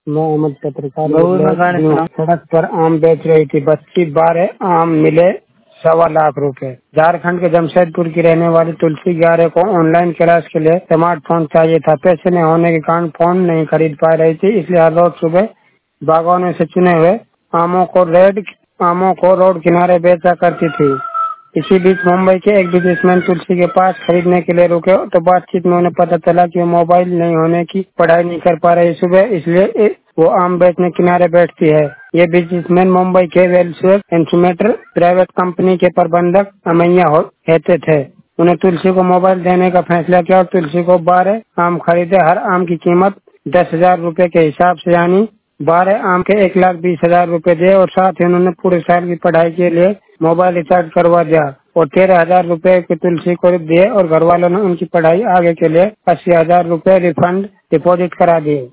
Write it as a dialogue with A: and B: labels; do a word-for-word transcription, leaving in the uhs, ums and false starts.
A: मैं अहमद पत्रकार सड़क पर आम बेच रही थी। बच्ची बारह आम मिले सवा लाख रुपए। झारखंड के जमशेदपुर की रहने वाली तुलसी ग्यारह को ऑनलाइन क्लास के लिए स्मार्टफोन चाहिए था। पैसे न होने के कारण फोन नहीं खरीद पा रही थी, इसलिए हर रोज सुबह बागवानों से चुने हुए आमों को रेड आमों को रोड किनारे बेचा करती थी। इसी बीच मुंबई के एक बिजनेसमैन तुलसी के पास खरीदने के लिए रुके तो बातचीत में उन्हें पता चला कि वो मोबाइल नहीं होने की पढ़ाई नहीं कर पा रही सुबह, इसलिए वो आम बेचने किनारे बैठती है। ये बिजनेसमैन मुंबई के वेलस्वेब इंस्ट्रूमेंटर प्राइवेट कंपनी के प्रबंधक अमैया हेते थे। उन्हें तुलसी को मोबाइल देने का फैसला किया और तुलसी को बारह आम खरीदे। हर आम की कीमत दस हजार रूपए के हिसाब से, यानी बारह आम के एक लाख बीस हजार रूपए दिए और साथ ही उन्होंने पूरे साल की पढ़ाई के लिए मोबाइल रिचार्ज करवा दिया और तेरह हजार रूपए की तुलसी को दिए और घर वालों ने उनकी पढ़ाई आगे के लिए अस्सी हजार रूपए रिफंड डिपॉजिट करा दिए।